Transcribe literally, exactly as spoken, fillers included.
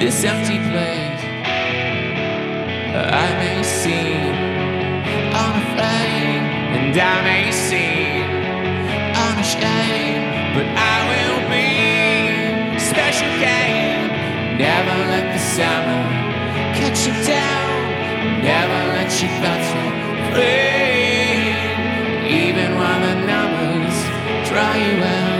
this empty place. I may seem unafraid, and I may seem unashamed, but I will be special game. Never let the summer catch you down. Never let your thoughts run free, even when the numbers draw you out.